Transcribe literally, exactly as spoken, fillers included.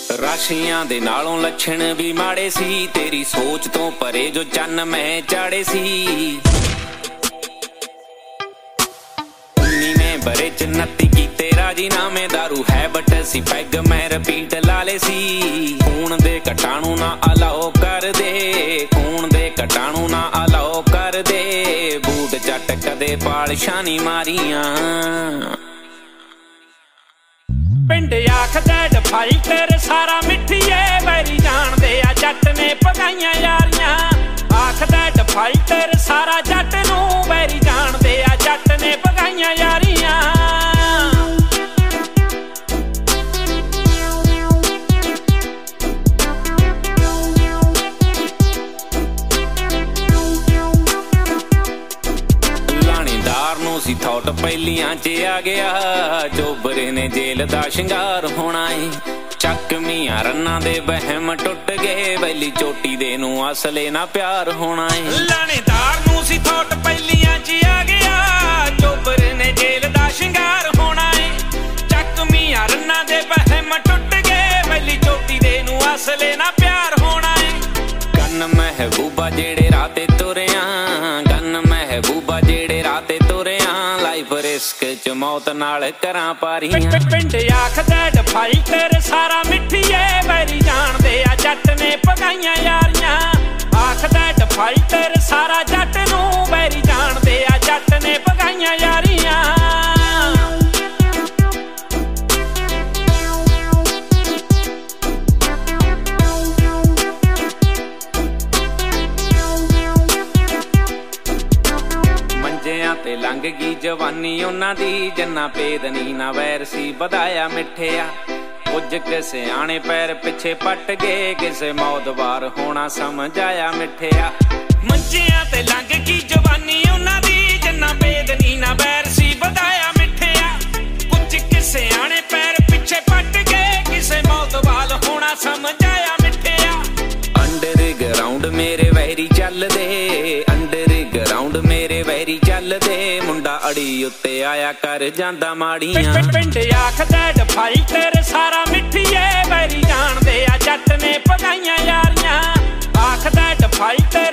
ਰਾਸ਼ੀਆਂ ਦੇ ਨਾਲੋਂ ਲੱਛਣ ਵੀ ਮਾੜੇ ਸੀ, ਤੇਰੀ ਸੋਚ ਤੋਂ ਪਰੇ ਜੋ ਚੰਨ ਮੈਂ ਚਾੜੇ ਸੀ। ਉੱਨੀਵੇਂ ਬਰੇ ਚ ਨੱਤੀ ਕੀਤੇ ਰਾਜੀਨਾਮੇ, ਦਾਰੂ ਹੈਬਟ ਸੀ ਪੈਗ ਮੈਂ ਰਿਪੀਟ ਲਾ ਲੇ ਸੀ। ਖੂਨ ਦੇ ਕਟਾਣੂ ਨਾ ਅਲਾਓ ਕਰ ਦੇ, ਖੂਨ ਦੇ ਕਟਾਣੂ ਨਾ ਅਲਾਓ ਕਰ ਦੇ, ਬੂਟ ਜੱਟ ਕਦੇ ਪਾਲਿਸ਼ਾਂ ਨੀ ਮਾਰੀਆਂ। ਪਿੰਡ ਆਖਦਾ ਡਿਫਾਲਟਰ ਸਾਰਾ ਮਿੱਠੀਏ, ਵੈਰੀ ਜਾਣਦੇ ਆ ਜੱਟ ਨੇ ਪਗਾਈਆਂ ਯਾਰੀਆਂ। ਆਖਦਾ ਡਿਫਾਲਟਰ ਸਾਰਾ ਜੱਟ ਨੂੰ, ਵੈਰੀ ਜਾਣਦੇ ਆ ਜੱਟ ਨੇ ਪਗਾਈਆਂ ਯਾਰੀਆਂ। ਲਾਣੇਦਾਰ ਨੂੰ ਸੀ ਥੌਟ ਪਹਿਲੀਆਂ ਚ ਆ ਗਿਆ, ਚੋਬਰੇ ਨੇ ਜੇਲ੍ਹ ਦਾ ਸ਼ਿੰਗਾਰ ਹੋਣਾ ਏ। ਚੱਕਵੀਆਂ ਰੰਨਾਂ ਦੇ ਵਹਿਮ ਟੁੱਟ ਗਏ, ਵੈਲੀ ਚੋਟੀ ਦੇ ਨੂੰ ਅਸਲੇ ਨਾ ਪਿਆਰ ਹੋਣਾ ਏ। ਲਾਣੇਦਾਰ ਨੂੰ ਸੀ ਥੌਟ ਪਹਿਲੀਆਂ ਚ ਆ ਗਿਆ, ਚੋਬਰੇ ਨੇ ਜੇਲ੍ਹ ਦਾ ਸ਼ਿੰਗਾਰ ਹੋਣਾ ਏ। ਚੱਕਵੀਆਂ ਰੰਨਾਂ ਦੇ ਵਹਿਮ ਟੁੱਟ ਗਏ, ਵੈਲੀ ਚੋਟੀ ਦੇ ਨੂੰ ਅਸਲੇ ਨਾ ਪਿਆਰ ਹੋਣਾ ਏ। ਕੰਨ ਮਹਿਬੂਬਾ ਜਿਹੜੇ ਰਾਤੇ ਤੁਰਿਆ, ਕੰਨ ਮਹਿਬੂਬਾ ਜਿਹੜੇ ਰਾਤੇ ਤੁਰਿਆ, ਲਾਈਫ ਰਿਸਕ ਚ ਮੌਤ ਨਾਲ ਕਰਾਂ ਪਾਰੀਆਂ। ਪਿੰਡ ਆਖਦਾ ਡਿਫਾਲਟਰ ਸਾਰਾ ਮਿੱਠੀਏ, ਵੈਰੀ ਜਾਣਦੇ ਆ ਜੱਟ ਨੇ ਪਗਾਈਆਂ ਯਾਰੀਆਂ। ਆਖਦਾ ਡਿਫਾਲਟਰ ਸਾਰਾ ਜੱਟ ਨੂੰ, ਵੈਰੀ ਜਾਣਦੇ ਆ ਜੱਟ ਨੇ ਪਗਾਈਆਂ ਯਾਰੀਆਂ। ਮੰਜਿਆਂ ਤੇ ਲੰਘ ਗਈ ਜਵਾਨੀ ਉਹਨਾਂ ਦੀ, ਜੰਨਾ ਭੇਦ ਨੀ ਨਾ ਵੈਰ ਸੀ ਵਧਾਇਆ ਮਿੱਠਿਆ। ਕੁਝ ਕੁ ਸਿਆਣੇ ਪੈਰ ਪਿੱਛੇ ਪੱਟ ਗਏ, ਕਿਸੇ ਮੌਤਬਾਰ ਹੋਣਾ ਸਮਝ ਆਇਆ ਮਿੱਠਿਆ। ਮੰਜਿਆਂ ਤੇ ਲੰਘ ਗਈ ਜਵਾਨੀ ਉਹਨਾਂ ਦੀ, ਜੰਨਾ ਭੇਦ ਨੀ ਨਾ ਵੈਰ ਸੀ ਵਧਾਇਆ ਮਿੱਠਿਆ। ਕੁਝ ਕੁ ਸਿਆਣੇ ਪੈਰ ਪਿੱਛੇ ਪੱਟ ਗਏ, ਕਿਸੇ ਮੌਤਬਾਰ ਹੋਣਾ ਸਮਝ ਆਇਆ ਮਿੱਠਿਆ। ਅੰਡਰਗਰਾਉਂਡ ਮੇਰੇ ਵੈਰੀ ਚੱਲਦੇ, ਅੰਡਰਗਰਾਉਂਡ ਮੇਰੇ ਵੈਰੀ ਚੱਲਦੇ, ਮੁੰਡਾ ਅੜੀ ਉੱਤੇ ਆਇਆ ਕਰ ਜਾਂਦਾ ਮਾੜੀਆਂ। ਪਿੰਡ ਆਖਦਾ ਡਿਫਾਲਟਰ ਸਾਰਾ ਮਿੱਠੀਏ, ਵੈਰੀ ਜਾਣਦੇ ਆ ਜੱਟ ਨੇ ਪਗਾਈਆਂ ਯਾਰੀਆਂ। ਆਖਦਾ ਡਿਫਾਲਟਰ